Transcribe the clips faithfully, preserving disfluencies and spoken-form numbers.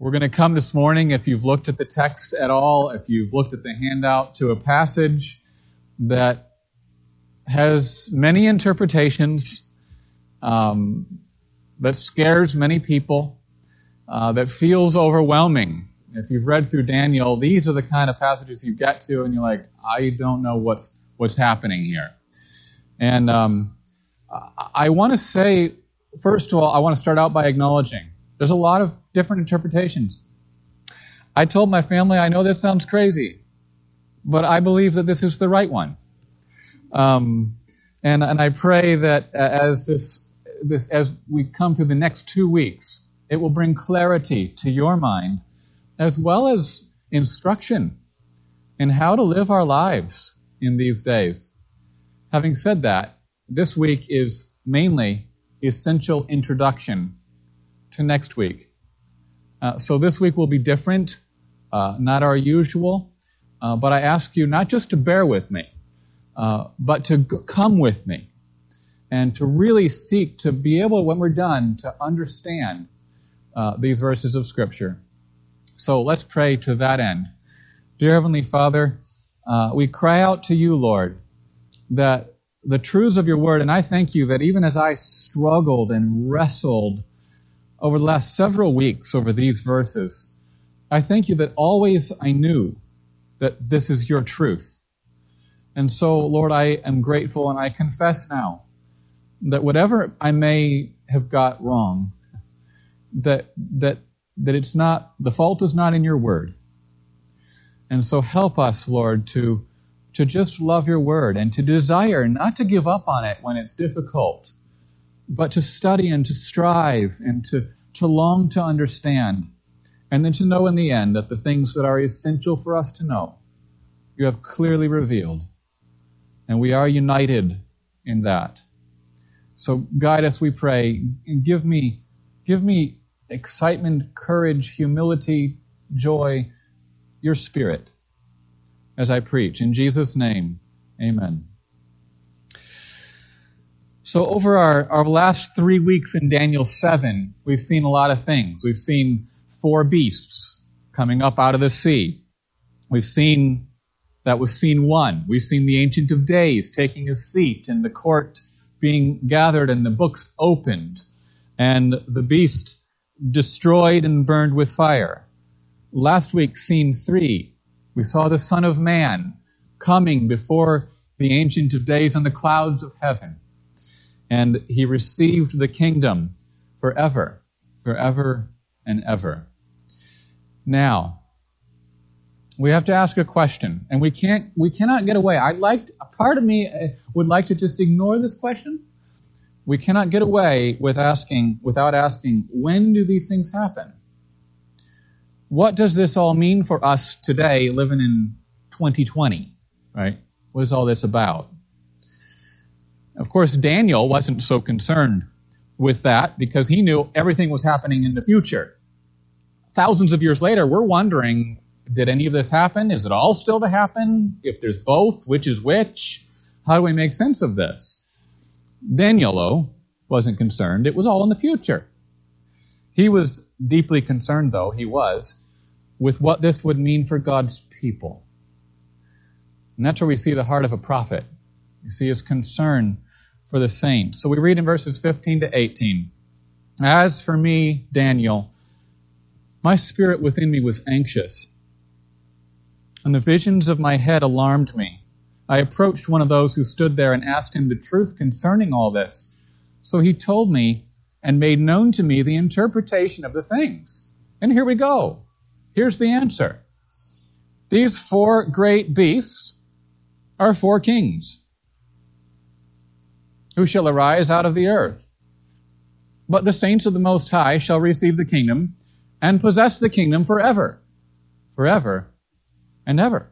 We're going to come this morning, if you've looked at the text at all, if you've looked at the handout, to a passage that has many interpretations, um, that scares many people, uh, that feels overwhelming. If you've read through Daniel, these are the kind of passages you get to and you're like, I don't know what's what's happening here. And um, I want to say, first of all, I want to start out by acknowledging there's a lot of different interpretations. I told my family, I know this sounds crazy, but I believe that this is the right one. Um, and and I pray that as this this as we come through the next two weeks, it will bring clarity to your mind, as well as instruction in how to live our lives in these days. Having said that, this week is mainly essential introduction to next week. Uh, so this week will be different, uh, not our usual, uh, but I ask you not just to bear with me, uh, but to g- come with me and to really seek to be able, when we're done, to understand uh, these verses of Scripture. So let's pray to that end. Dear Heavenly Father, uh, we cry out to you, Lord, that the truths of your word, and I thank you that even as I struggled and wrestled over the last several weeks over these verses, I thank you that always I knew that this is your truth. And so, Lord, I am grateful, and I confess now that whatever I may have got wrong, that that that it's not, the fault is not in your word. And so help us, Lord, to to just love your word and to desire not to give up on it when it's difficult, but to study and to strive and to, to long to understand, and then to know in the end that the things that are essential for us to know, you have clearly revealed, and we are united in that. So guide us, we pray, and give me, give me excitement, courage, humility, joy, your Spirit, as I preach. In Jesus' name, amen. So over our, our last three weeks in Daniel seven, we've seen a lot of things. We've seen four beasts coming up out of the sea. We've seen, that was scene one. We've seen the Ancient of Days taking his seat and the court being gathered and the books opened and the beast destroyed and burned with fire. Last week, scene three, we saw the Son of Man coming before the Ancient of Days on the clouds of heaven. And he received the kingdom forever, forever and ever. Now, we have to ask a question, and we can't, we cannot get away. I'd like, to, a part of me would like to just ignore this question. We cannot get away with asking, without asking, when do these things happen? What does this all mean for us today, living in twenty twenty, right? What is all this about? Of course, Daniel wasn't so concerned with that because he knew everything was happening in the future. Thousands of years later, we're wondering, did any of this happen? Is it all still to happen? If there's both, which is which? How do we make sense of this? Daniel, though, wasn't concerned. It was all in the future. He was deeply concerned, though, he was, with what this would mean for God's people. And that's where we see the heart of a prophet. You see his concern for the saints. So we read in verses fifteen to eighteen, "As for me, Daniel, my spirit within me was anxious, and the visions of my head alarmed me. I approached one of those who stood there and asked him the truth concerning all this. So he told me and made known to me the interpretation of the things. And here we go. Here's the answer. These four great beasts are four kings who shall arise out of the earth. But the saints of the Most High shall receive the kingdom and possess the kingdom forever, forever and ever."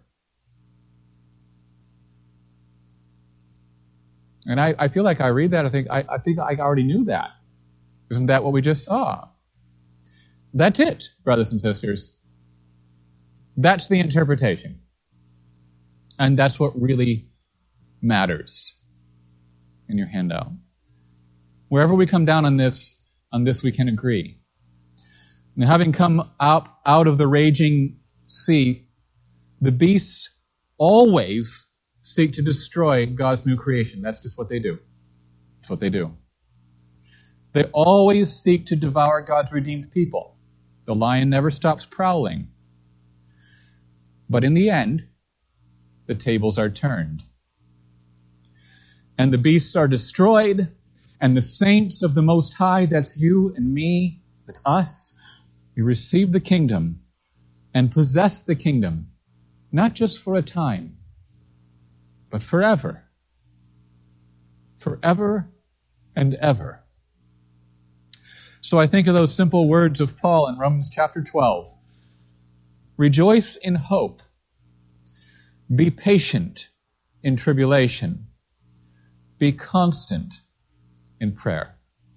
And I, I feel like I read that, I think I, I think I already knew that. Isn't that what we just saw? That's it, brothers and sisters. That's the interpretation. And that's what really matters in your handout. Wherever we come down on this, on this we can agree. And having come up out of the raging sea, the beasts always seek to destroy God's new creation. That's just what they do. That's what they do. They always seek to devour God's redeemed people. The lion never stops prowling. But in the end, the tables are turned. And the beasts are destroyed, and the saints of the Most High, that's you and me, that's us, we receive the kingdom and possess the kingdom, not just for a time, but forever. Forever and ever. So I think of those simple words of Paul in Romans chapter twelve. Rejoice in hope. Be patient in tribulation. Be constant in prayer.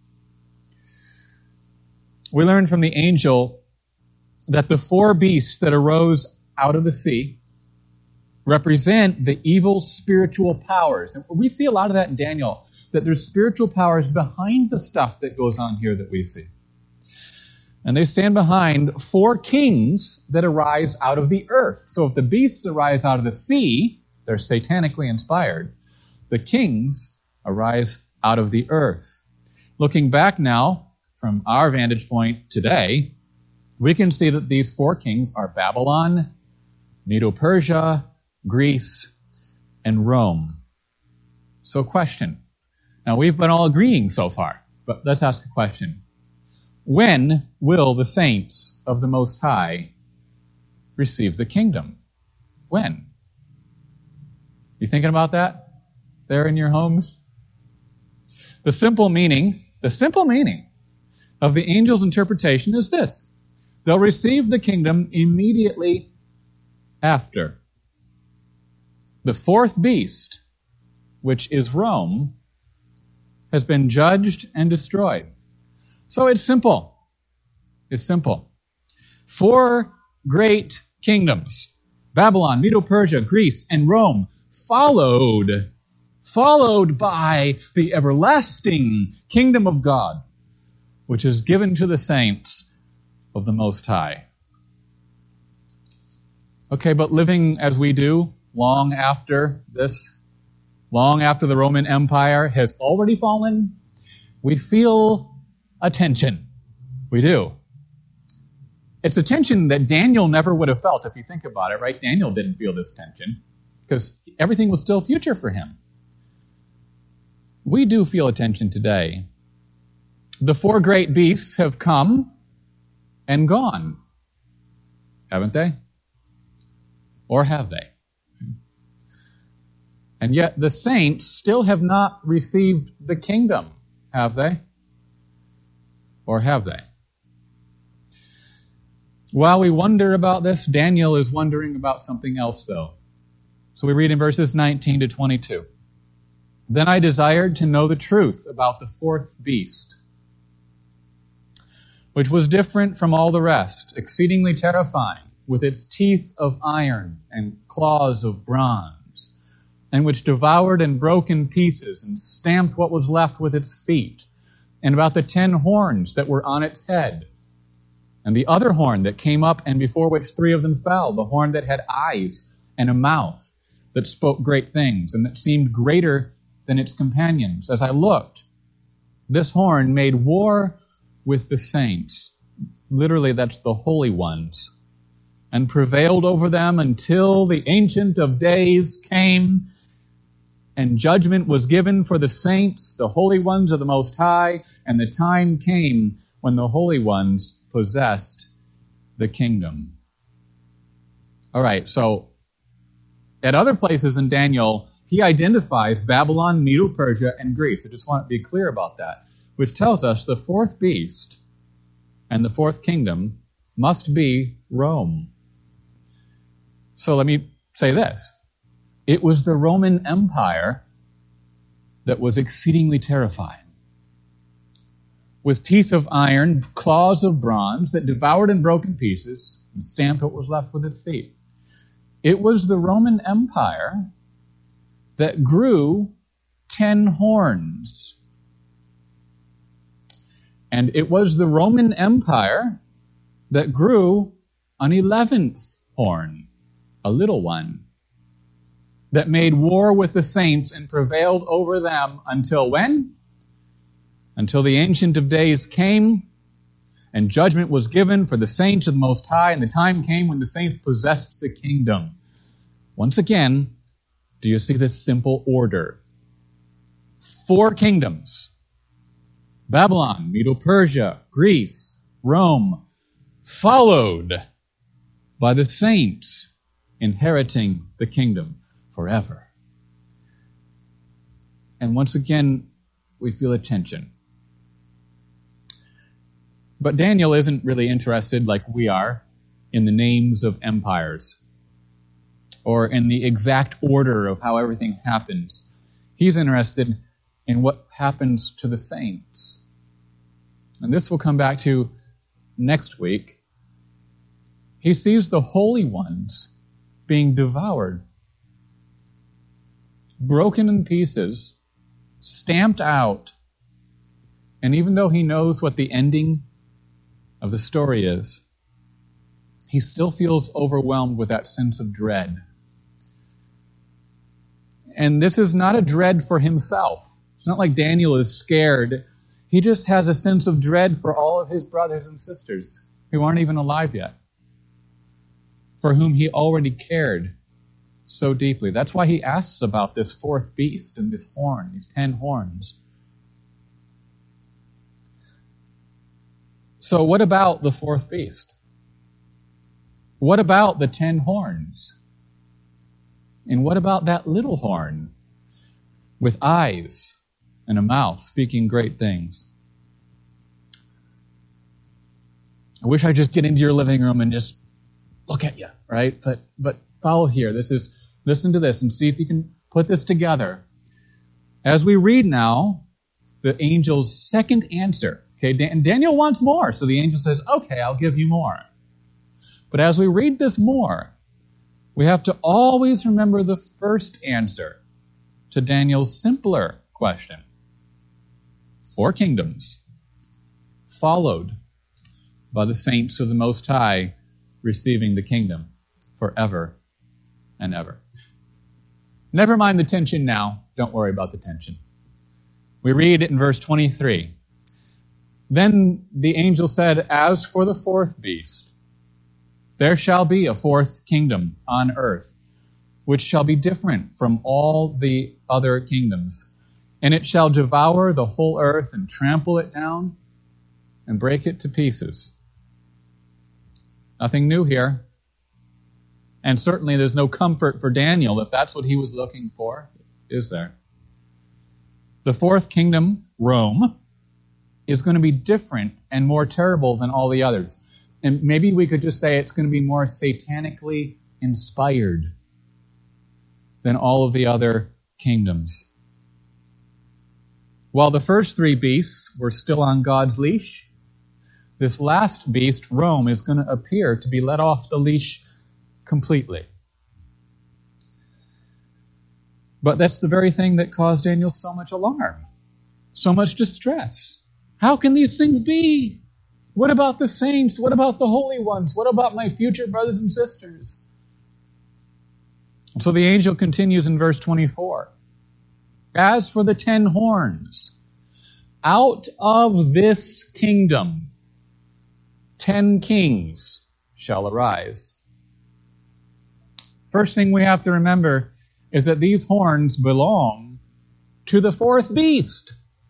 We learn from the angel that the four beasts that arose out of the sea represent the evil spiritual powers. And we see a lot of that in Daniel, that there's spiritual powers behind the stuff that goes on here that we see. And they stand behind four kings that arise out of the earth. So if the beasts arise out of the sea, they're satanically inspired. The kings arise out of the earth. Looking back now, from our vantage point today, we can see that these four kings are Babylon, Medo-Persia, Greece, and Rome. So question. Now we've been all agreeing so far, but let's ask a question. When will the saints of the Most High receive the kingdom? When? You thinking about that there in your homes? The simple meaning, the simple meaning of the angel's interpretation is this. They'll receive the kingdom immediately after. The fourth beast, which is Rome, has been judged and destroyed. So it's simple. It's simple. Four great kingdoms, Babylon, Medo-Persia, Greece, and Rome, followed, followed by the everlasting kingdom of God, which is given to the saints of the Most High. Okay, but living as we do, long after this, long after the Roman Empire has already fallen, we feel a tension. We do. It's a tension that Daniel never would have felt if you think about it, right? Daniel didn't feel this tension because everything was still future for him. We do feel a tension today. The four great beasts have come and gone, haven't they? Or have they? And yet the saints still have not received the kingdom, have they? Or have they? While we wonder about this, Daniel is wondering about something else, though. So we read in verses nineteen to twenty-two. Then I desired to know the truth about the fourth beast, which was different from all the rest, exceedingly terrifying, with its teeth of iron and claws of bronze, and which devoured and broke in pieces and stamped what was left with its feet, and about the ten horns that were on its head, and the other horn that came up and before which three of them fell, the horn that had eyes and a mouth, that spoke great things, and that seemed greater than its companions. As I looked, this horn made war with the saints. Literally, that's the holy ones. And prevailed over them until the Ancient of Days came, and judgment was given for the saints, the holy ones of the Most High, and the time came when the holy ones possessed the kingdom. All right, so at other places in Daniel, he identifies Babylon, Medo-Persia, and Greece. I just want to be clear about that, which tells us the fourth beast and the fourth kingdom must be Rome. So let me say this. It was the Roman Empire that was exceedingly terrifying, with teeth of iron, claws of bronze that devoured and broke in pieces and stamped what was left with its feet. It was the Roman Empire that grew ten horns. And it was the Roman Empire that grew an eleventh horn, a little one, that made war with the saints and prevailed over them until when? Until the Ancient of Days came and judgment was given for the saints of the Most High, and the time came when the saints possessed the kingdom. Once again, do you see this simple order? Four kingdoms: Babylon, Medo-Persia, Greece, Rome, followed by the saints inheriting the kingdom forever. And once again, we feel a tension. But Daniel isn't really interested, like we are, in the names of empires or in the exact order of how everything happens. He's interested in what happens to the saints. And this we'll come back to next week. He sees the holy ones being devoured, broken in pieces, stamped out. And even though he knows what the ending of the story is, he still feels overwhelmed with that sense of dread. And this is not a dread for himself. It's not like Daniel is scared. He just has a sense of dread for all of his brothers and sisters who aren't even alive yet, for whom he already cared so deeply. That's why he asks about this fourth beast and this horn, these ten horns. So what about the fourth beast? What about the ten horns? And what about that little horn with eyes and a mouth speaking great things? I wish I'd just get into your living room and just look at you, right? But but follow here. This is listen to this and see if you can put this together. As we read now, the angel's second answer. Okay, Dan- Daniel wants more, so the angel says, okay, I'll give you more. But as we read this more, we have to always remember the first answer to Daniel's simpler question. Four kingdoms, followed by the saints of the Most High receiving the kingdom forever and ever. Never mind the tension now. Don't worry about the tension. We read it in verse twenty-three. Then the angel said, as for the fourth beast, there shall be a fourth kingdom on earth, which shall be different from all the other kingdoms. And it shall devour the whole earth and trample it down and break it to pieces. Nothing new here. And certainly there's no comfort for Daniel if that's what he was looking for, is there? The fourth kingdom, Rome, is going to be different and more terrible than all the others. And maybe we could just say it's going to be more satanically inspired than all of the other kingdoms. While the first three beasts were still on God's leash, this last beast, Rome, is going to appear to be let off the leash completely. But that's the very thing that caused Daniel so much alarm, so much distress. How can these things be? What about the saints? What about the holy ones? What about my future brothers and sisters? So the angel continues in verse twenty-four. As for the ten horns, out of this kingdom, ten kings shall arise. First thing we have to remember is that these horns belong to the fourth beast,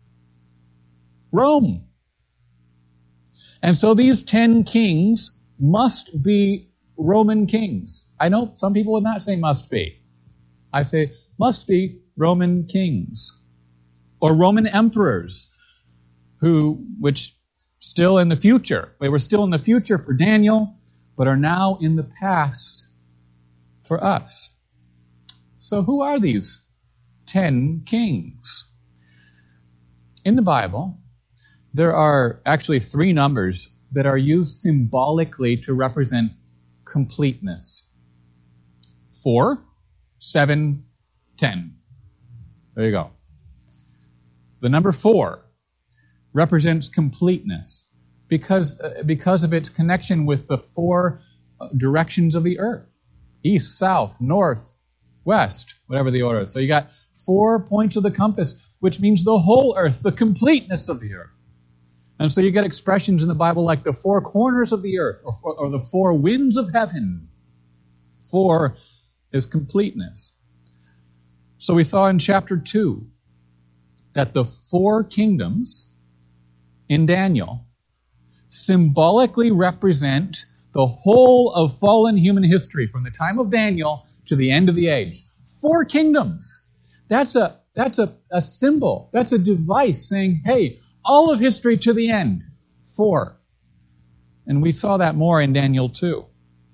Rome. And so these ten kings must be Roman kings. I know some people would not say must be. I say must be Roman kings or Roman emperors who, which still in the future, they were still in the future for Daniel, but are now in the past for us. So who are these ten kings? In the Bible, there are actually three numbers that are used symbolically to represent completeness. Four, seven, ten. There you go. The number four represents completeness. because, uh, because of its connection with the four uh, directions of the earth. East, south, north, west, whatever the order is. So you got four points of the compass, which means the whole earth, the completeness of the earth. And so you get expressions in the Bible like the four corners of the earth, or, or the four winds of heaven. Four is completeness. So we saw in chapter two that the four kingdoms in Daniel symbolically represent the whole of fallen human history from the time of Daniel to the end of the age. Four kingdoms. That's a that's a, a symbol. That's a device saying, hey, all of history to the end. Four. And we saw that more in Daniel two.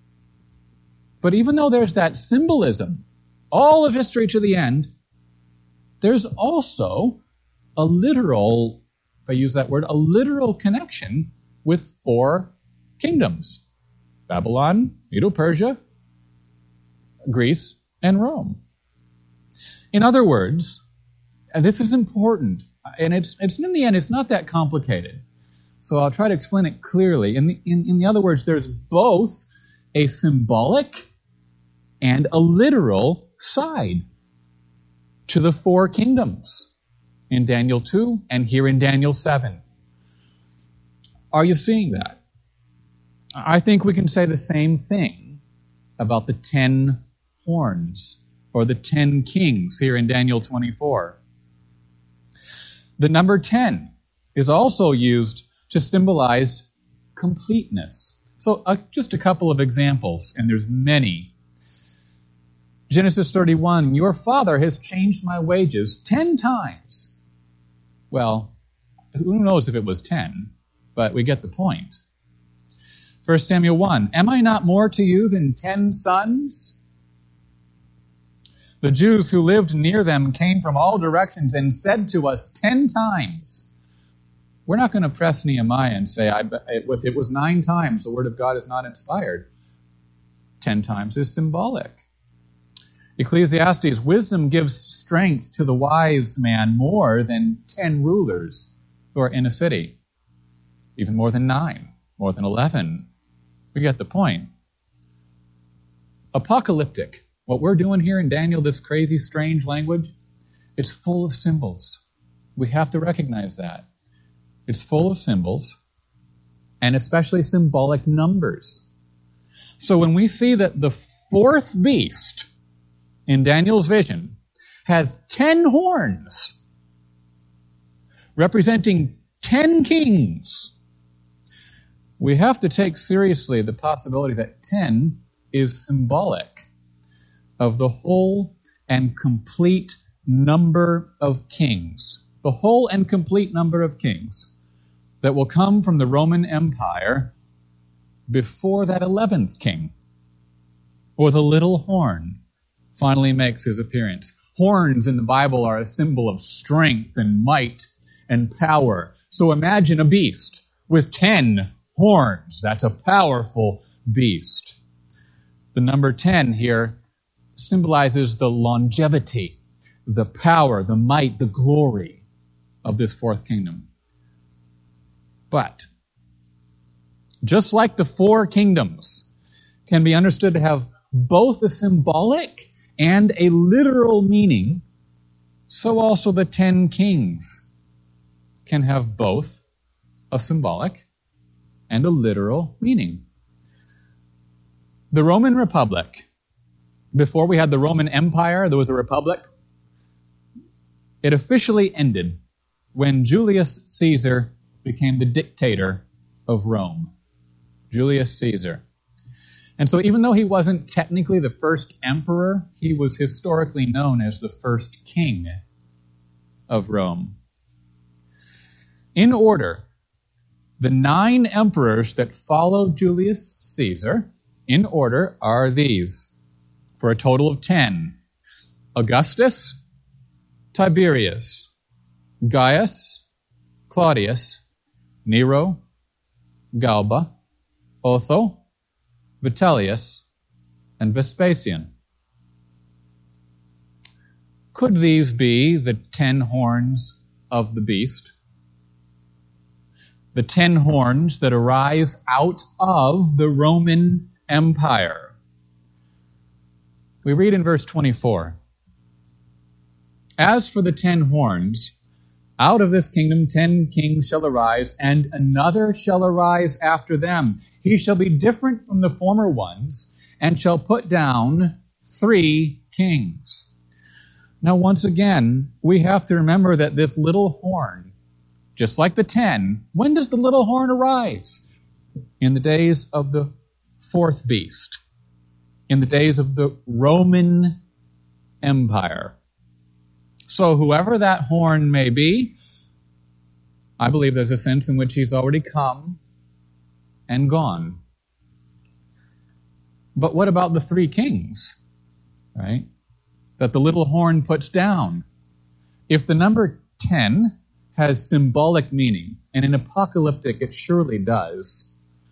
But even though there's that symbolism, all of history to the end, there's also a literal, if I use that word, a literal connection with four kingdoms. Babylon, Medo-Persia, Greece, and Rome. In other words, and this is important, and it's, it's in the end, it's not that complicated. So I'll try to explain it clearly. In the, in, in the other words, there's both a symbolic and a literal side to the four kingdoms in Daniel two and here in Daniel seven. Are you seeing that? I think we can say the same thing about the ten horns or the ten kings here in Daniel twenty-four. The number ten is also used to symbolize completeness. So uh, just a couple of examples, and there's many. Genesis thirty-one, your father has changed my wages ten times. Well, who knows if it was ten, but we get the point. First Samuel one, am I not more to you than ten sons? The Jews who lived near them came from all directions and said to us ten times. We're not going to press Nehemiah and say, I, if it was nine times, the word of God is not inspired. Ten times is symbolic. Ecclesiastes, wisdom gives strength to the wise man more than ten rulers who are in a city. Even more than nine, more than eleven. We get the point. Apocalyptic. What we're doing here in Daniel, this crazy, strange language, it's full of symbols. We have to recognize that. It's full of symbols, and especially symbolic numbers. So when we see that the fourth beast in Daniel's vision has ten horns, representing ten kings, we have to take seriously the possibility that ten is symbolic of the whole and complete number of kings. The whole and complete number of kings that will come from the Roman Empire before that eleventh king, or the little horn, finally makes his appearance. Horns in the Bible are a symbol of strength and might and power. So imagine a beast with ten horns. That's a powerful beast. The number ten here symbolizes the longevity, the power, the might, the glory of this fourth kingdom. But just like the four kingdoms can be understood to have both a symbolic and a literal meaning, so also the ten kings can have both a symbolic and a literal meaning. The Roman Republic, before we had the Roman Empire, there was a republic. It officially ended when Julius Caesar became the dictator of Rome. Julius Caesar. And so even though he wasn't technically the first emperor, he was historically known as the first king of Rome. In order, the nine emperors that followed Julius Caesar, in order, are these, for a total of ten. Augustus, Tiberius, Gaius, Claudius, Nero, Galba, Otho, Vitellius, and Vespasian. Could these be the ten horns of the beast? the ten horns that arise out of the Roman Empire. We read in verse twenty-four, "As for the ten horns, out of this kingdom ten kings shall arise, and another shall arise after them. He shall be different from the former ones, and shall put down three kings." Now, once again, we have to remember that this little horn, just like the ten, when does the little horn arise? In the days of the fourth beast, in the days of the Roman Empire. So whoever that horn may be, I believe there's a sense in which he's already come and gone. But what about the three kings, right, that the little horn puts down? If the number ten has symbolic meaning, and in apocalyptic it surely does,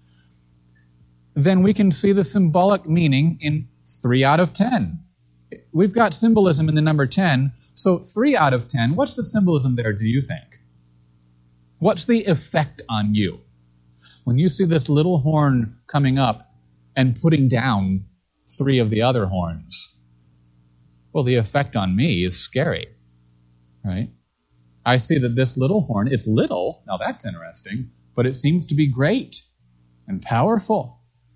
then we can see the symbolic meaning in three out of ten. We've got symbolism in the number ten, so three out of ten, what's the symbolism there, do you think? What's the effect on you when you see this little horn coming up and putting down three of the other horns? Well, the effect on me is scary, right? I see that this little horn, it's little, now that's interesting, but it seems to be great and powerful.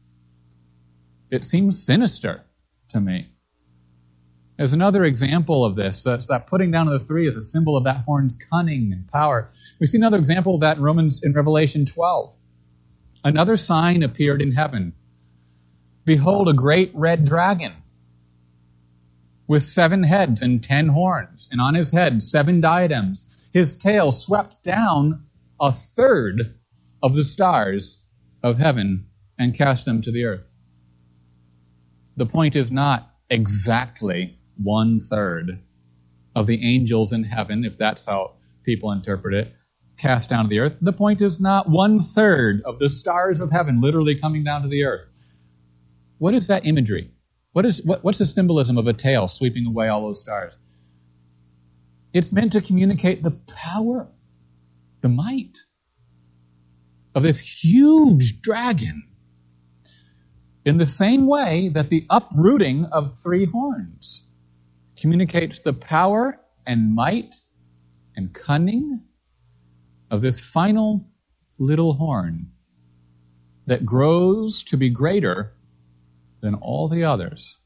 It seems sinister to me. There's another example of this. That's that putting down of the three is a symbol of that horn's cunning and power. We see another example of that in Romans in Revelation twelve. Another sign appeared in heaven. Behold, a great red dragon with seven heads and ten horns, and on his head seven diadems. His tail swept down a third of the stars of heaven and cast them to the earth. The point is not exactly one third of the angels in heaven, if that's how people interpret it, cast down to the earth. The point is not one third of the stars of heaven literally coming down to the earth. What is that imagery? What is what, what's the symbolism of a tail sweeping away all those stars? It's meant to communicate the power, the might of this huge dragon, in the same way that the uprooting of three horns communicates the power and might and cunning of this final little horn that grows to be greater than all the others.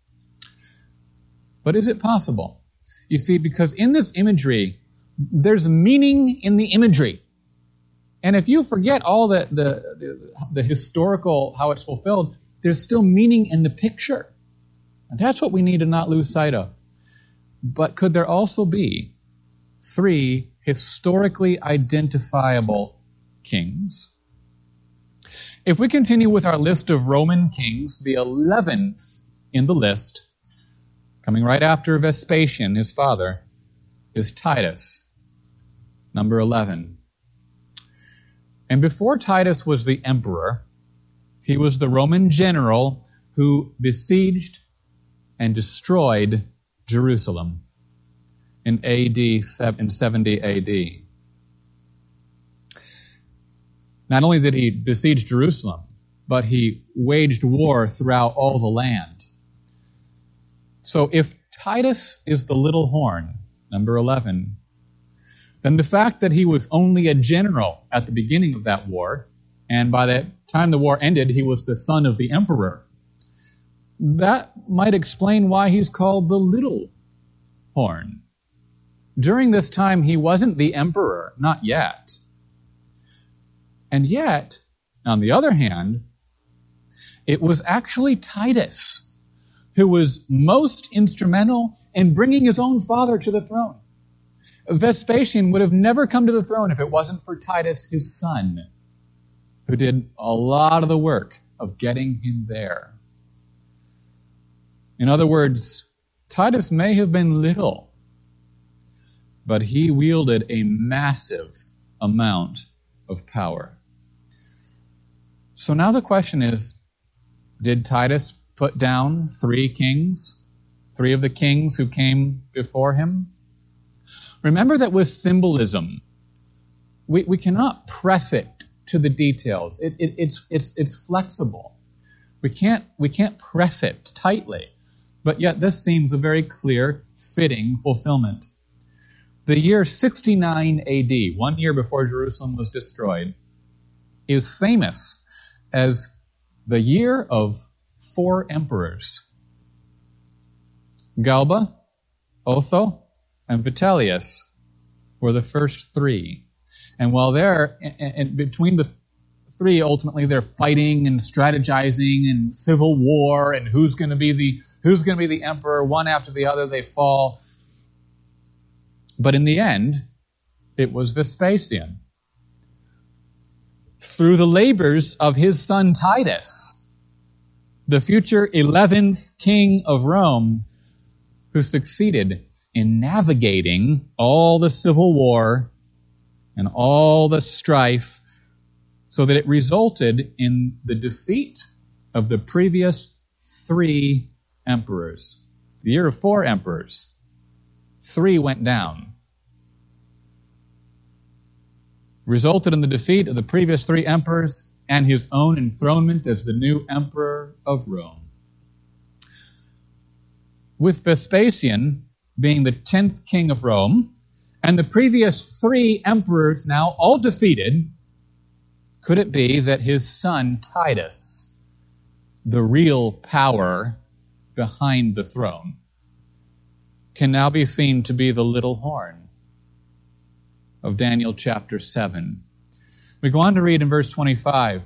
But is it possible? You see, because in this imagery, there's meaning in the imagery. And if you forget all the, the, the, the historical, how it's fulfilled, there's still meaning in the picture. And that's what we need to not lose sight of. But could there also be three historically identifiable kings? If we continue with our list of Roman kings, the eleventh in the list, coming right after Vespasian, his father, is Titus, number eleven. And before Titus was the emperor, he was the Roman general who besieged and destroyed Jerusalem in A D in seventy A D. Not only did he besiege Jerusalem, but he waged war throughout all the land. So if Titus is the little horn, number eleven, then the fact that he was only a general at the beginning of that war, and by the time the war ended, he was the son of the emperor, that might explain why he's called the little horn. During this time, he wasn't the emperor, not yet. And yet, on the other hand, it was actually Titus who was most instrumental in bringing his own father to the throne. Vespasian would have never come to the throne if it wasn't for Titus, his son, who did a lot of the work of getting him there. In other words, Titus may have been little, but he wielded a massive amount of power. So now the question is, did Titus put down three kings, three of the kings who came before him? Remember that with symbolism, we, we cannot press it to the details. It, it, it's, it's, it's flexible. We can't, we can't press it tightly. But yet this seems a very clear, fitting fulfillment. The year sixty-nine A D, one year before Jerusalem was destroyed, is famous as the year of four emperors. Galba, Otho, and Vitellius were the first three. And while they're, and between the three, ultimately they're fighting and strategizing and civil war and who's going to be the who's going to be the emperor. One after the other, they fall. But in the end, it was Vespasian. Through the labors of his son Titus, the future eleventh king of Rome, who succeeded in navigating all the civil war and all the strife so that it resulted in the defeat of the previous three emperors. The year of four emperors. Three went down. Resulted in the defeat of the previous three emperors and his own enthronement as the new emperor of Rome. With Vespasian being the tenth king of Rome, and the previous three emperors now all defeated, could it be that his son Titus, the real power behind the throne, can now be seen to be the little horn of Daniel chapter seven? We go on to read in verse twenty-five.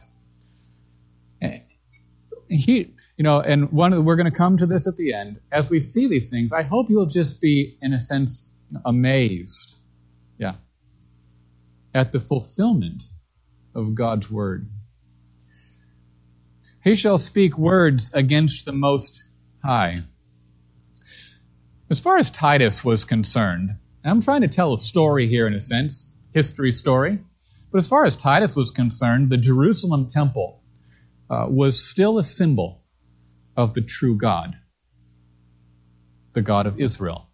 He, you know, and one of the, we're going to come to this at the end. As we see these things, I hope you'll just be, in a sense, amazed, yeah, at the fulfillment of God's word. He shall speak words against the Most High. As far as Titus was concerned, I'm trying to tell a story here in a sense, history story, but as far as Titus was concerned, the Jerusalem temple uh, was still a symbol of the true God, the God of Israel.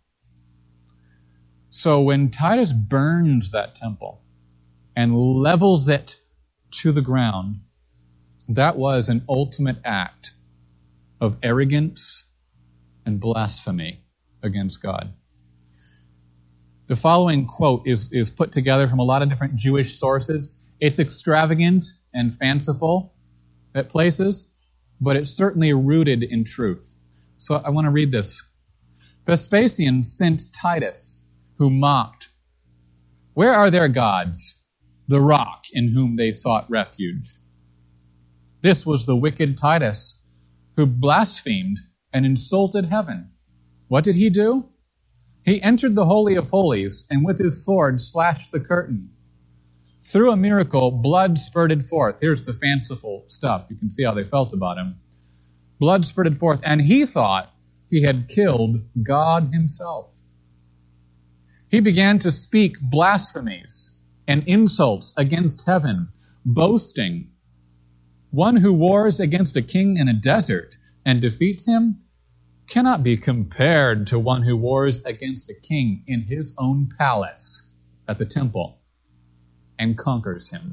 So when Titus burns that temple and levels it to the ground, that was an ultimate act of arrogance and blasphemy against God. The following quote is, is put together from a lot of different Jewish sources. It's extravagant and fanciful at places, but it's certainly rooted in truth. So I want to read this. Vespasian sent Titus, who mocked, "Where are their gods, the rock in whom they sought refuge?" This was the wicked Titus, who blasphemed and insulted heaven. What did he do? He entered the Holy of Holies and with his sword slashed the curtain. Through a miracle, blood spurted forth. Here's the fanciful stuff. You can see how they felt about him. Blood spurted forth, and he thought he had killed God himself. He began to speak blasphemies and insults against heaven, boasting, "One who wars against a king in a desert and defeats him cannot be compared to one who wars against a king in his own palace at the temple and conquers him."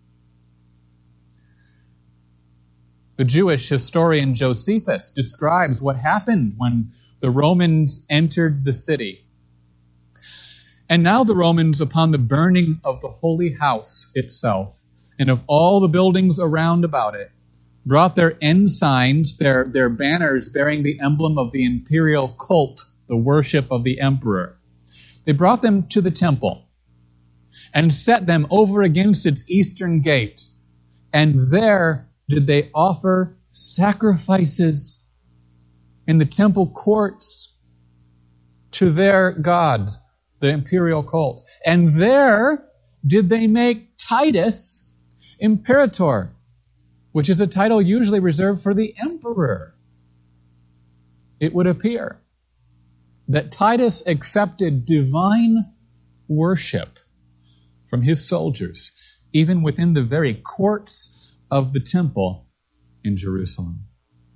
The Jewish historian Josephus describes what happened when the Romans entered the city. And now the Romans, upon the burning of the holy house itself, and of all the buildings around about it, brought their ensigns, their, their banners bearing the emblem of the imperial cult, the worship of the emperor. They brought them to the temple and set them over against its eastern gate. And there did they offer sacrifices in the temple courts to their god, the imperial cult. And there did they make Titus imperator, which is a title usually reserved for the emperor. It would appear that Titus accepted divine worship from his soldiers, even within the very courts of the temple in Jerusalem.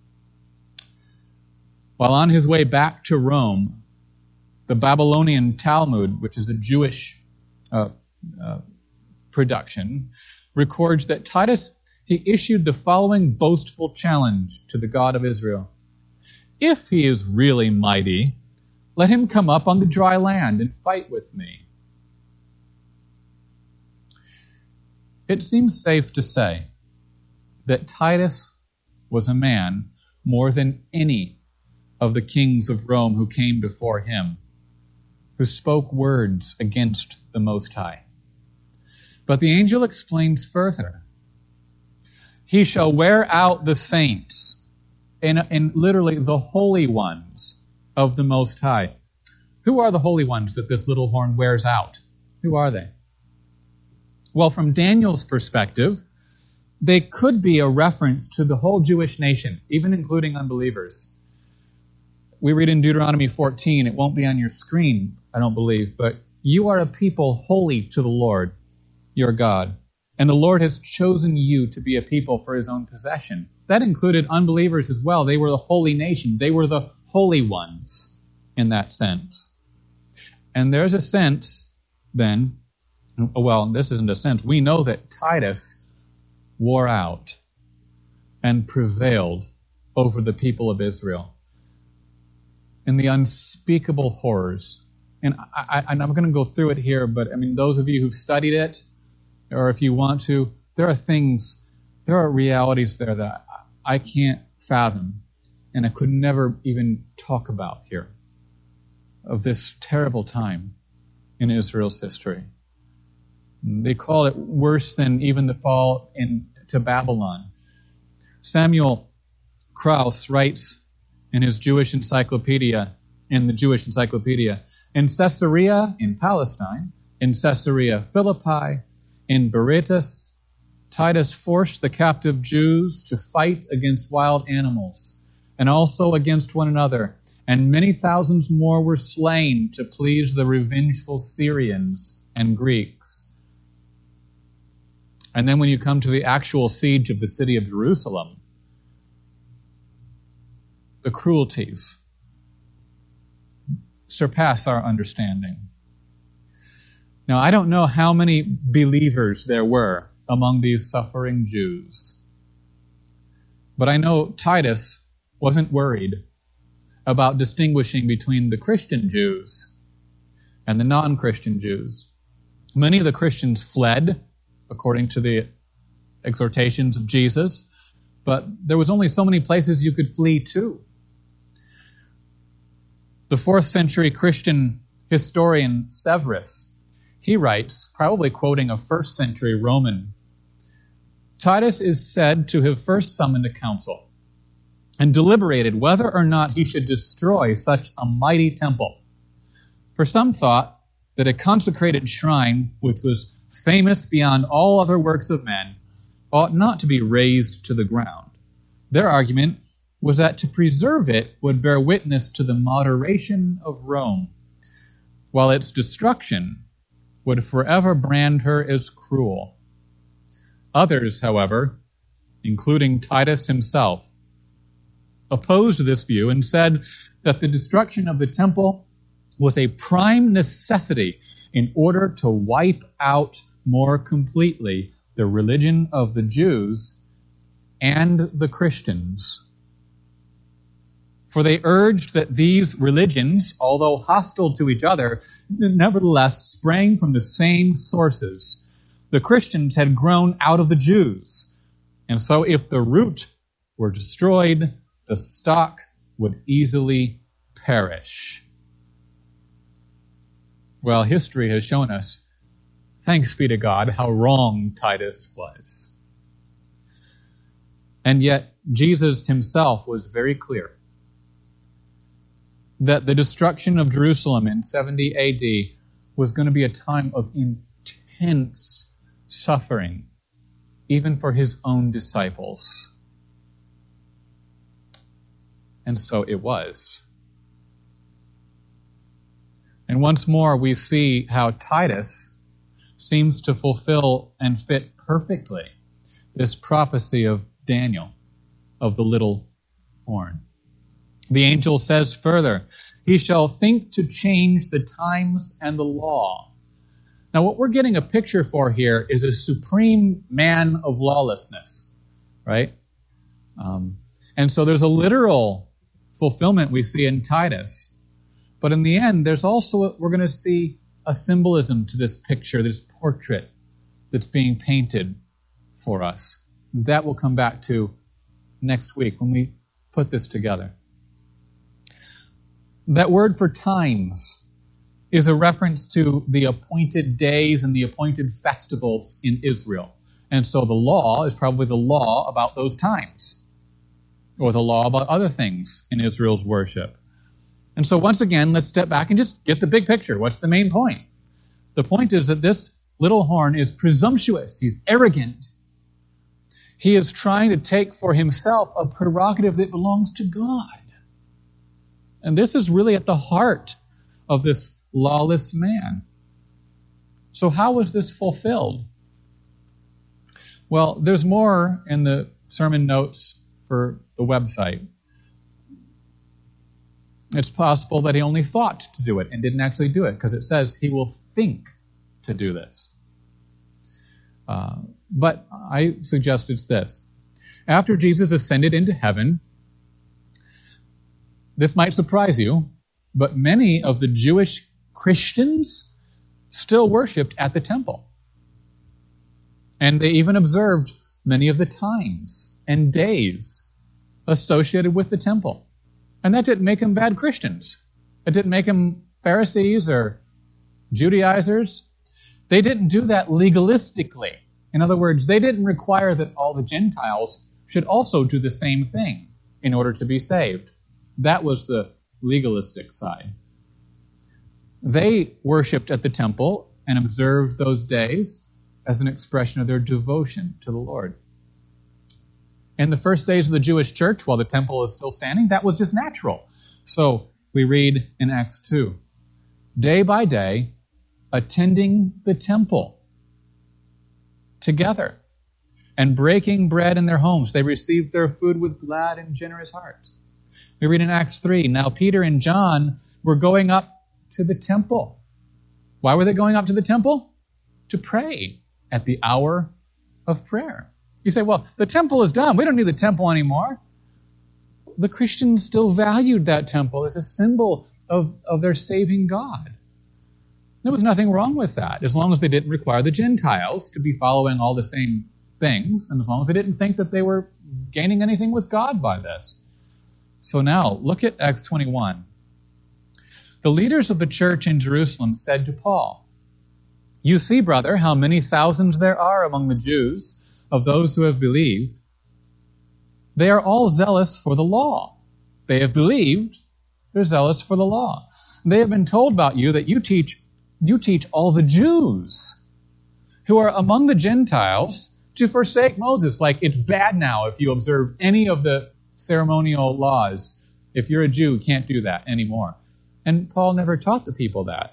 While on his way back to Rome, the Babylonian Talmud, which is a Jewish uh, uh, production, records that Titus, he issued the following boastful challenge to the God of Israel. If he is really mighty, let him come up on the dry land and fight with me. It seems safe to say that Titus was a man more than any of the kings of Rome who came before him, who spoke words against the Most High. But the angel explains further. He shall wear out the saints, and, and literally the holy ones of the Most High. Who are the holy ones that this little horn wears out? Who are they? Well, from Daniel's perspective, they could be a reference to the whole Jewish nation, even including unbelievers. We read in Deuteronomy fourteen, it won't be on your screen, I don't believe, but you are a people holy to the Lord, your God, and the Lord has chosen you to be a people for his own possession. That included unbelievers as well. They were the holy nation. They were the holy ones in that sense. And there's a sense, then, well, this isn't a sense, we know that Titus wore out and prevailed over the people of Israel in the unspeakable horrors. And I, I, I'm going to go through it here, but I mean, those of you who've studied it, or if you want to, there are things, there are realities there that I can't fathom, and I could never even talk about here, of this terrible time in Israel's history. They call it worse than even the fall into Babylon. Samuel Kraus writes in his Jewish encyclopedia, in the Jewish encyclopedia, in Caesarea in Palestine, in Caesarea Philippi, in Berytus, Titus forced the captive Jews to fight against wild animals and also against one another, and many thousands more were slain to please the revengeful Syrians and Greeks. And then when you come to the actual siege of the city of Jerusalem, the cruelties surpass our understanding. Now, I don't know how many believers there were among these suffering Jews, but I know Titus wasn't worried about distinguishing between the Christian Jews and the non-Christian Jews. Many of the Christians fled, according to the exhortations of Jesus, but there was only so many places you could flee to. The fourth century Christian historian Severus, he writes, probably quoting a first century Roman, Titus is said to have first summoned a council and deliberated whether or not he should destroy such a mighty temple. For some thought that a consecrated shrine, which was famous beyond all other works of men, ought not to be razed to the ground. Their argument was that to preserve it would bear witness to the moderation of Rome, while its destruction would forever brand her as cruel. Others, however, including Titus himself, opposed this view and said that the destruction of the temple was a prime necessity in order to wipe out more completely the religion of the Jews and the Christians. For they urged that these religions, although hostile to each other, nevertheless sprang from the same sources. The Christians had grown out of the Jews, and so if the root were destroyed, the stock would easily perish. Well, history has shown us, thanks be to God, how wrong Titus was. And yet, Jesus himself was very clear that the destruction of Jerusalem in seventy A D was going to be a time of intense suffering, even for his own disciples. And so it was. And once more we see how Titus seems to fulfill and fit perfectly this prophecy of Daniel, of the little horn. The angel says further, he shall think to change the times and the law. Now, what we're getting a picture for here is a supreme man of lawlessness, right? Um, and so there's a literal fulfillment we see in Titus. But in the end, there's also, we're going to see a symbolism to this picture, this portrait that's being painted for us. That we'll come back to next week when we put this together. That word for times is a reference to the appointed days and the appointed festivals in Israel. And so the law is probably the law about those times, or the law about other things in Israel's worship. And so once again, let's step back and just get the big picture. What's the main point? The point is that this little horn is presumptuous. He's arrogant. He is trying to take for himself a prerogative that belongs to God. And this is really at the heart of this lawless man. So how was this fulfilled? Well, there's more in the sermon notes for the website. It's possible that he only thought to do it and didn't actually do it, because it says he will think to do this. Uh, but I suggest it's this. After Jesus ascended into heaven, this might surprise you, but many of the Jewish Christians still worshipped at the temple. And they even observed many of the times and days associated with the temple. And that didn't make them bad Christians. It didn't make them Pharisees or Judaizers. They didn't do that legalistically. In other words, they didn't require that all the Gentiles should also do the same thing in order to be saved. That was the legalistic side. They worshipped at the temple and observed those days as an expression of their devotion to the Lord. In the first days of the Jewish church, while the temple is still standing, that was just natural. So we read in Acts two, day by day, attending the temple together and breaking bread in their homes, they received their food with glad and generous hearts. We read in Acts three, now Peter and John were going up to the temple. Why were they going up to the temple? To pray at the hour of prayer. You say, well, the temple is done. We don't need the temple anymore. The Christians still valued that temple as a symbol of, of their saving God. There was nothing wrong with that, as long as they didn't require the Gentiles to be following all the same things, and as long as they didn't think that they were gaining anything with God by this. So now, look at Acts twenty-one. The leaders of the church in Jerusalem said to Paul, you see, brother, how many thousands there are among the Jews of those who have believed. They are all zealous for the law. They have believed, they're zealous for the law. They have been told about you that you teach, you teach all the Jews who are among the Gentiles to forsake Moses. Like, it's bad now if you observe any of the ceremonial laws. If you're a Jew, you can't do that anymore. And Paul never taught the people that.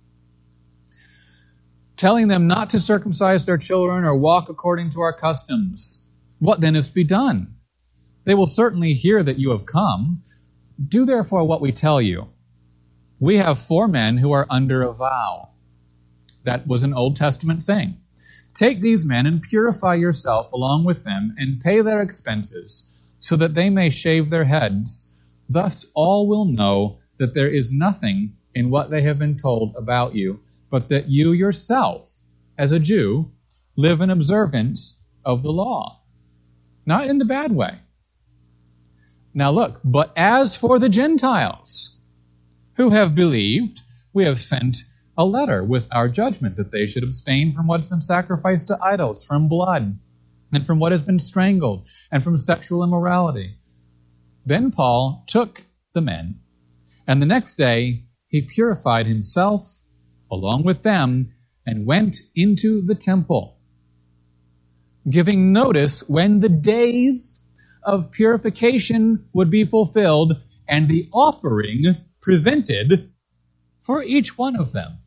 Telling them not to circumcise their children or walk according to our customs. What then is to be done? They will certainly hear that you have come. Do therefore what we tell you. We have four men who are under a vow. That was an Old Testament thing. Take these men and purify yourself along with them and pay their expenses so that they may shave their heads. Thus all will know that there is nothing in what they have been told about you, but that you yourself, as a Jew, live in observance of the law. Not in the bad way. Now look, but as for the Gentiles who have believed, we have sent a letter with our judgment that they should abstain from what has been sacrificed to idols, from blood, and from what has been strangled, and from sexual immorality. Then Paul took the men, and the next day he purified himself along with them, and went into the temple, giving notice when the days of purification would be fulfilled, and the offering presented for each one of them.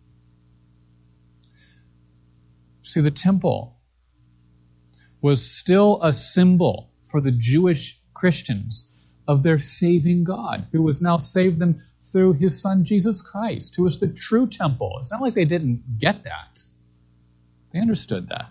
See, the temple was still a symbol for the Jewish Christians of their saving God, who has now saved them through his son Jesus Christ, who is the true temple. It's not like they didn't get that. They understood that.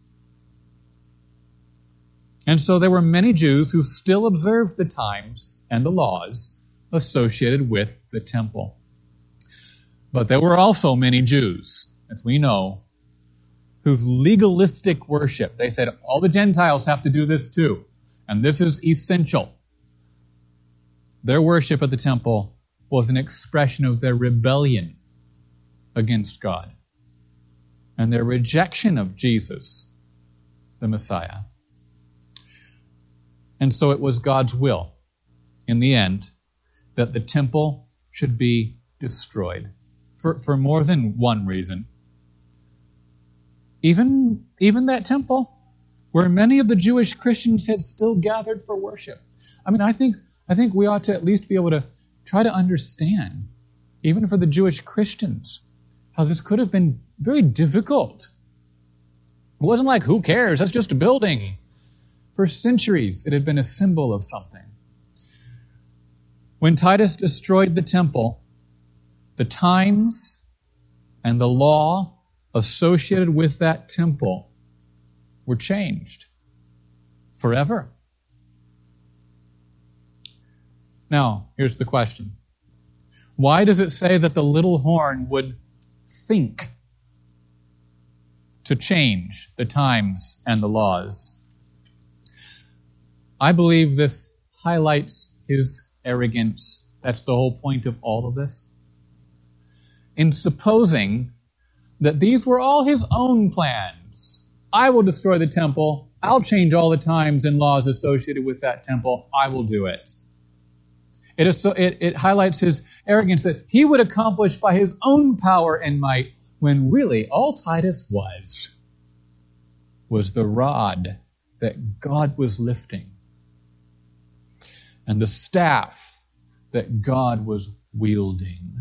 And so there were many Jews who still observed the times and the laws associated with the temple. But there were also many Jews, as we know, whose legalistic worship, they said, all the Gentiles have to do this too, and this is essential. Their worship at the temple was an expression of their rebellion against God and their rejection of Jesus, the Messiah. And so it was God's will, in the end, that the temple should be destroyed for, for more than one reason. Even, even that temple, where many of the Jewish Christians had still gathered for worship. I mean, I think I think we ought to at least be able to try to understand, even for the Jewish Christians, how this could have been very difficult. It wasn't like, who cares? That's just a building. For centuries, it had been a symbol of something. When Titus destroyed the temple, the times and the law associated with that temple were changed forever. Now, here's the question. Why does it say that the little horn would think to change the times and the laws? I believe this highlights his arrogance. That's the whole point of all of this. In supposing that these were all his own plans. I will destroy the temple. I'll change all the times and laws associated with that temple. I will do it. It, is so, it, it highlights his arrogance that he would accomplish by his own power and might, when really all Titus was, was the rod that God was lifting and the staff that God was wielding.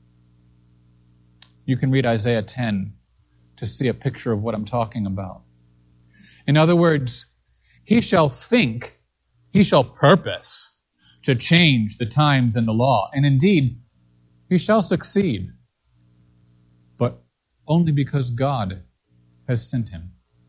You can read Isaiah ten to see a picture of what I'm talking about. In other words, he shall think, he shall purpose to change the times and the law. And indeed, he shall succeed, but only because God has sent him.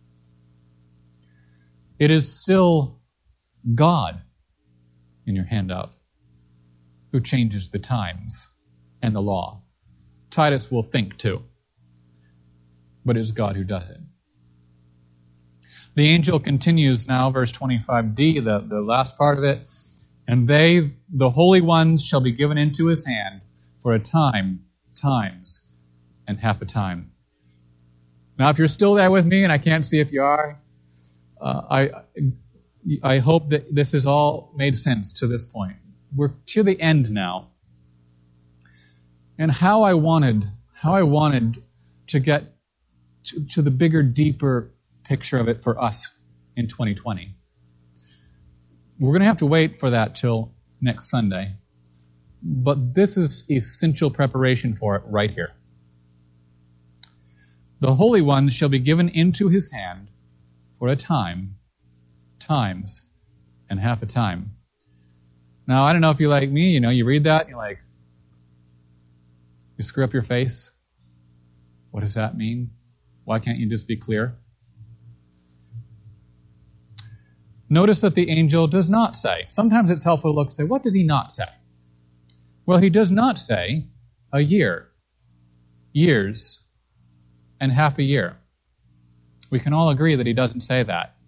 It is still God in your handout who changes the times and the law. Titus will think too, but it's God who does it. The angel continues now, verse twenty-five d, the, the last part of it. And they, the holy ones, shall be given into his hand for a time, times, and half a time. Now, if you're still there with me, and I can't see if you are, uh, I, I hope that this has all made sense to this point. We're to the end now. And how I wanted, how I wanted to get to, to the bigger, deeper picture of it for us in twenty twenty. We're going to have to wait for that till next Sunday. But this is essential preparation for it right here. The holy ones shall be given into his hand for a time, times, and half a time. Now, I don't know if you're like me, you know, you read that, and you're like, you screw up your face. What does that mean? Why can't you just be clear? Notice that the angel does not say. Sometimes it's helpful to look and say, what does he not say? Well, he does not say a year, years, and half a year. We can all agree that he doesn't say that.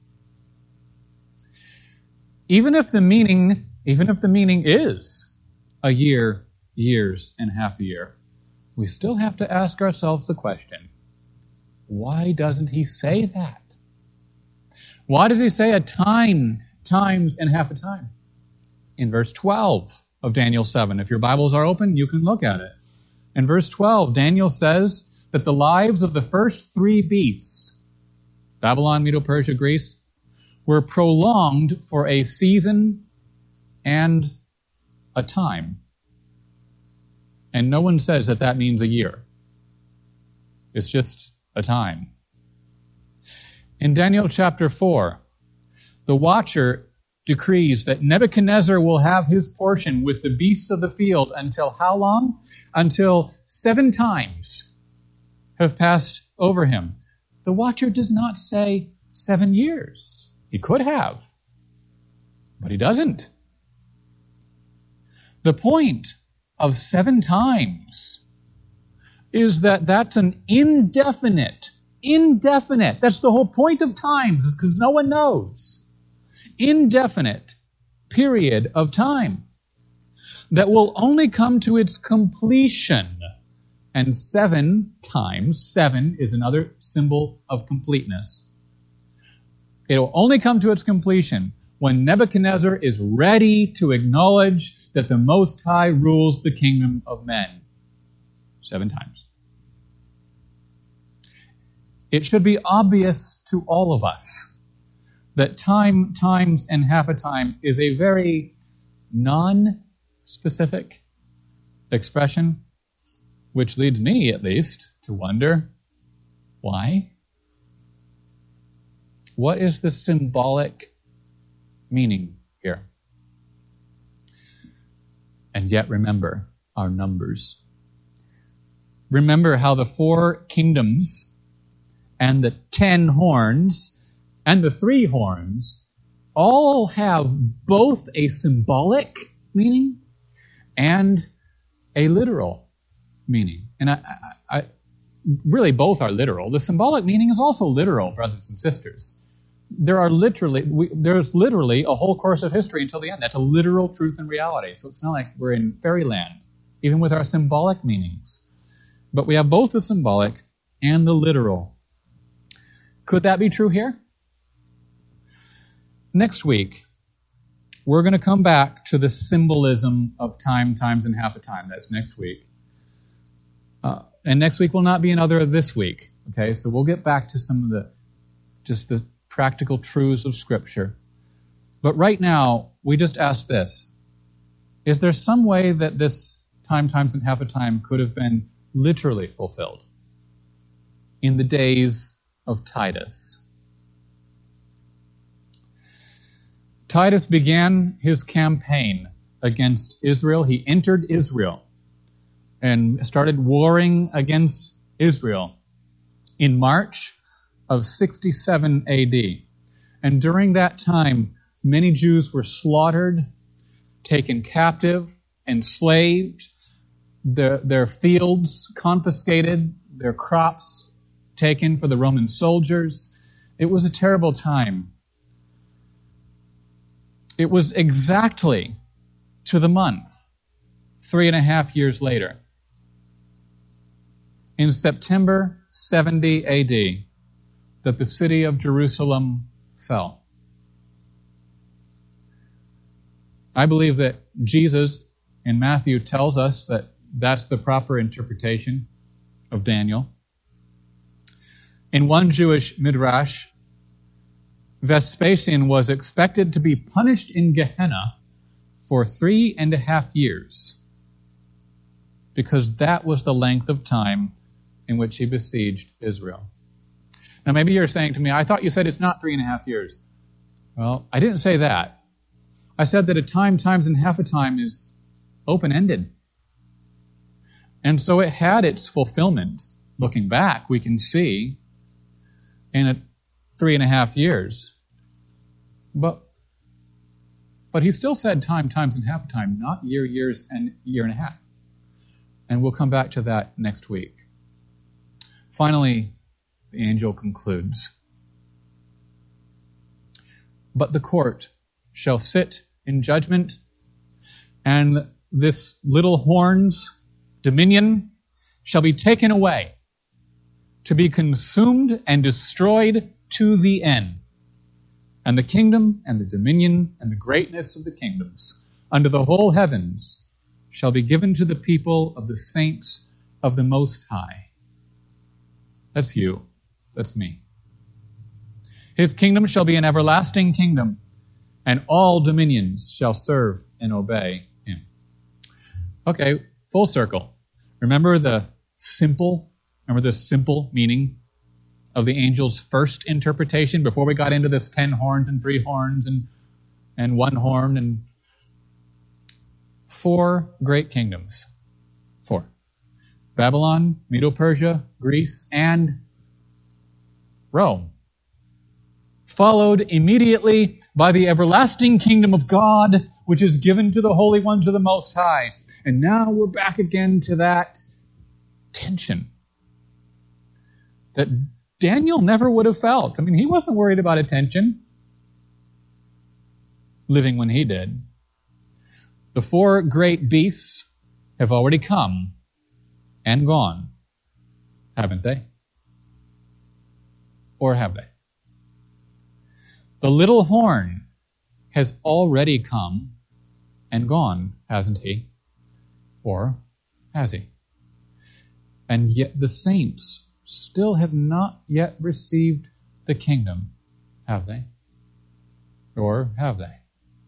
Even if the meaning, even if the meaning is a year, years, and half a year, we still have to ask ourselves the question, why doesn't he say that? Why does he say a time, times, and half a time? In verse twelve of Daniel seven, if your Bibles are open, you can look at it. In verse twelve, Daniel says that the lives of the first three beasts, Babylon, Medo-Persia, Greece, were prolonged for a season and a time. And no one says that that means a year. It's just a time. In Daniel chapter four, the watcher decrees that Nebuchadnezzar will have his portion with the beasts of the field until how long? Until seven times have passed over him. The watcher does not say seven years. He could have, but he doesn't. The point of seven times is that that's an indefinite, indefinite, that's the whole point of times, because no one knows, indefinite period of time that will only come to its completion. And seven times, seven is another symbol of completeness. It will only come to its completion when Nebuchadnezzar is ready to acknowledge that the Most High rules the kingdom of men. Seven times. It should be obvious to all of us that time, times, and half a time is a very non-specific expression, which leads me, at least, to wonder, why? What is the symbolic meaning here? And yet remember our numbers. Remember how the four kingdoms and the ten horns and the three horns all have both a symbolic meaning and a literal meaning. And I, I, I really both are literal. The symbolic meaning is also literal, brothers and sisters. There are literally, we, there's literally a whole course of history until the end. That's a literal truth and reality. So it's not like we're in fairyland, even with our symbolic meanings. But we have both the symbolic and the literal. Could that be true here? Next week, we're going to come back to the symbolism of time, times, and half a time. That's next week. Uh, and next week will not be another of this week. Okay, so we'll get back to some of the, just the practical truths of Scripture. But right now, we just ask this. Is there some way that this time, times, and half a time could have been literally fulfilled in the days of Titus? Titus began his campaign against Israel. He entered Israel and started warring against Israel in March of sixty-seven A D. And during that time, many Jews were slaughtered, taken captive, enslaved, their, their fields confiscated, their crops taken for the Roman soldiers. It was a terrible time. It was exactly to the month, three and a half years later, in September seventy A D, that the city of Jerusalem fell. I believe that Jesus in Matthew tells us that that's the proper interpretation of Daniel. In one Jewish midrash, Vespasian was expected to be punished in Gehenna for three and a half years, because that was the length of time in which he besieged Israel. Now maybe you're saying to me, I thought you said it's not three and a half years. Well, I didn't say that. I said that a time, times, and half a time is open-ended. And so it had its fulfillment. Looking back, we can see in a three and a half years. But but he still said time, times, and half a time, not year, years, and year and a half. And we'll come back to that next week. Finally, the angel concludes. But the court shall sit in judgment, and this little horn's dominion shall be taken away, to be consumed and destroyed to the end. And the kingdom and the dominion and the greatness of the kingdoms under the whole heavens shall be given to the people of the saints of the Most High. That's you. That's me. His kingdom shall be an everlasting kingdom, and all dominions shall serve and obey him. Okay, full circle. Remember the simple, remember the simple meaning of the angel's first interpretation before we got into this ten horns and three horns and, and one horn and four great kingdoms. Four. Babylon, Medo-Persia, Greece, and Rome. Followed immediately by the everlasting kingdom of God, which is given to the holy ones of the Most High. And now we're back again to that tension that Daniel never would have felt. I mean, he wasn't worried about attention living when he did. The four great beasts have already come and gone, haven't they? Or have they? The little horn has already come and gone, hasn't he? Or has he? And yet the saints still have not yet received the kingdom, have they? Or have they?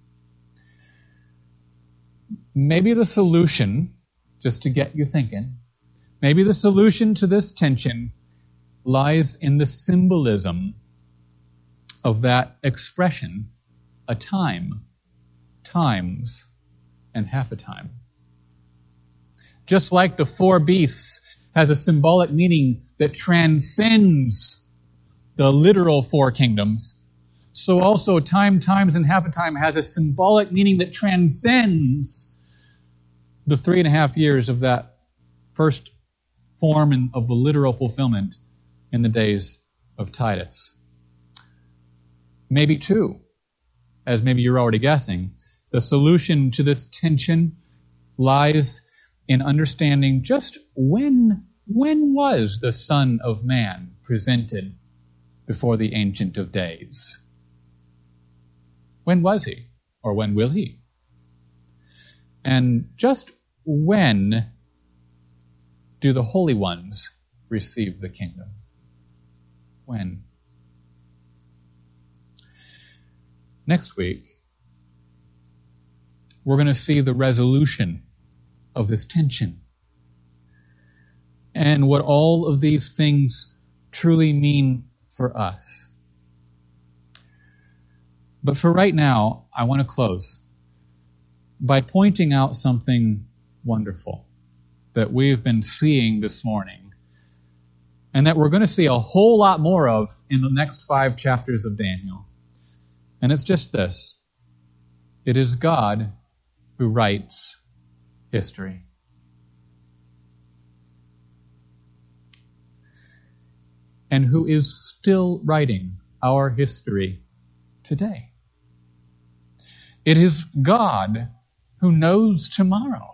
Maybe the solution, just to get you thinking, maybe the solution to this tension lies in the symbolism of that expression, a time, times, and half a time. Just like the four beasts has a symbolic meaning that transcends the literal four kingdoms, so also time, times, and half a time has a symbolic meaning that transcends the three and a half years of that first form of the literal fulfillment in the days of Titus. Maybe two, as maybe you're already guessing, the solution to this tension lies in understanding just when, when was the Son of Man presented before the Ancient of Days? When was he? Or when will he? And just when do the holy ones receive the kingdom? When? Next week, we're going to see the resolution of this tension and what all of these things truly mean for us. But for right now, I want to close by pointing out something wonderful that we've been seeing this morning and that we're going to see a whole lot more of in the next five chapters of Daniel. And it's just this. It is God who writes history. And who is still writing our history today. It is God who knows tomorrow.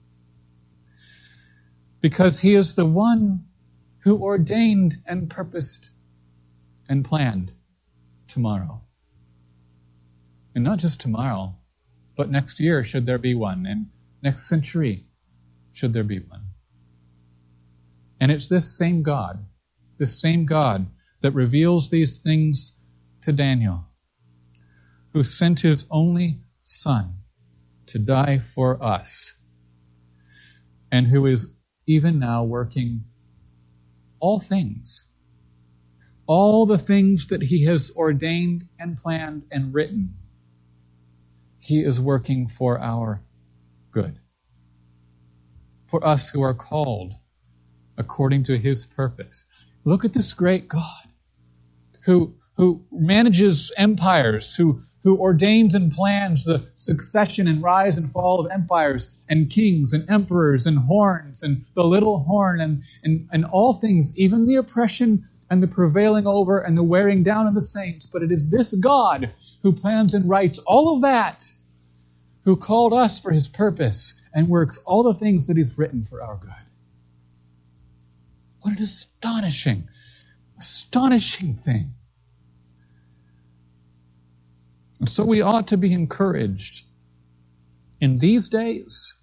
Because he is the one who ordained and purposed and planned tomorrow. And not just tomorrow, but next year, should there be one, and next century, should there be one. And it's this same God, this same God that reveals these things to Daniel, who sent his only Son to die for us, and who is even now working all things, all the things that he has ordained and planned and written. He is working for our good. For us who are called according to his purpose. Look at this great God who, who manages empires, who, who ordains and plans the succession and rise and fall of empires and kings and emperors and horns and the little horn and, and, and all things, even the oppression and the prevailing over and the wearing down of the saints. But it is this God who plans and writes all of that, who called us for his purpose and works all the things that he's written for our good. What an astonishing, astonishing thing. And so we ought to be encouraged in these days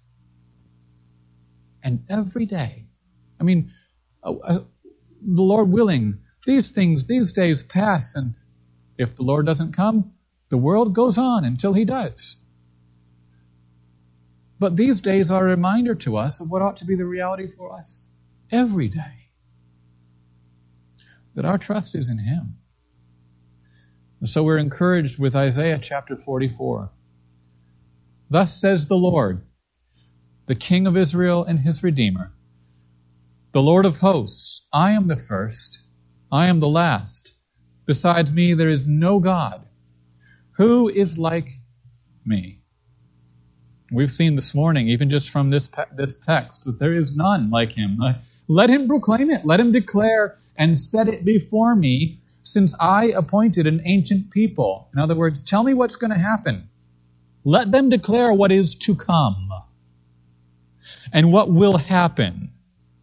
and every day. I mean, uh, uh, the Lord willing, these things, these days pass, and if the Lord doesn't come, the world goes on until he does. But these days are a reminder to us of what ought to be the reality for us every day. That our trust is in him. And so we're encouraged with Isaiah chapter forty-four. Thus says the Lord, the King of Israel and his Redeemer, the Lord of hosts, I am the first, I am the last. Besides me there is no God. Who is like me? We've seen this morning, even just from this this text, that there is none like him. Let him proclaim it. Let him declare and set it before me, since I appointed an ancient people. In other words, tell me what's going to happen. Let them declare what is to come and what will happen.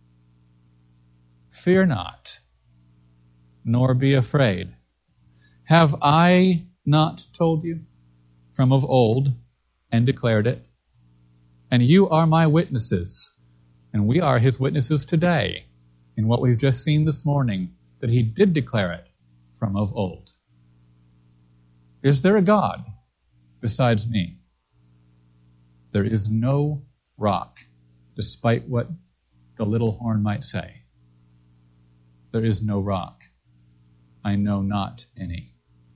Fear not, nor be afraid. Have I not told you from of old and declared it? And you are my witnesses, and we are his witnesses today in what we've just seen this morning, that he did declare it from of old. Is there a God besides me? There is no rock, despite what the little horn might say. There is no rock. I know not any.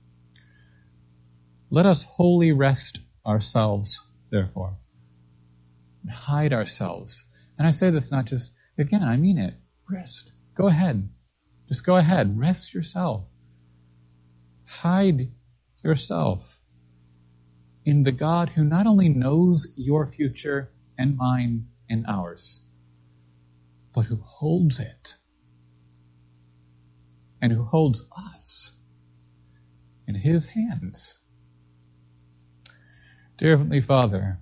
Let us wholly rest ourselves, therefore, and hide ourselves. And I say this not just, again, I mean it. Rest. Go ahead. Just go ahead. Rest yourself. Hide yourself in the God who not only knows your future and mine and ours, but who holds it and who holds us in his hands. Dear Heavenly Father,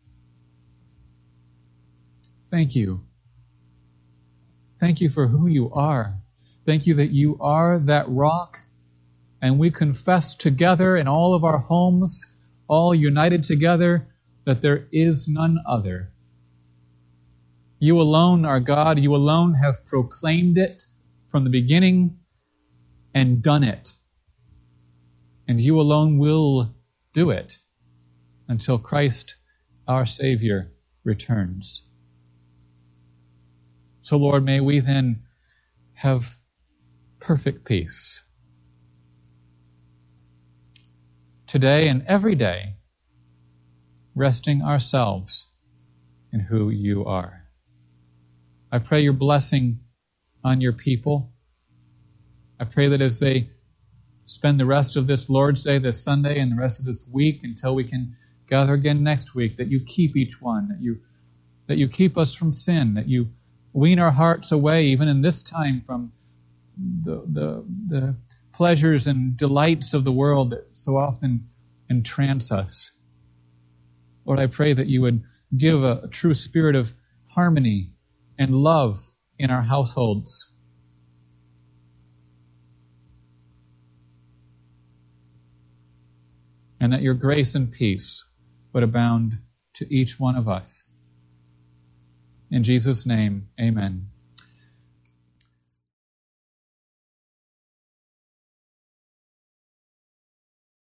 thank you. Thank you for who you are. Thank you that you are that rock, and we confess together in all of our homes, all united together, that there is none other. You alone are God. You alone have proclaimed it from the beginning and done it. And you alone will do it until Christ, our Savior, returns. So, Lord, may we then have perfect peace today and every day, resting ourselves in who you are. I pray your blessing on your people. I pray that as they spend the rest of this Lord's Day, this Sunday, and the rest of this week until we can gather again next week, that you keep each one, that you that you keep us from sin, that you wean our hearts away, even in this time, from the the, the pleasures and delights of the world that so often entrance us. Lord, I pray that you would give a, a true spirit of harmony and love in our households. And that your grace and peace would abound to each one of us. In Jesus' name, amen.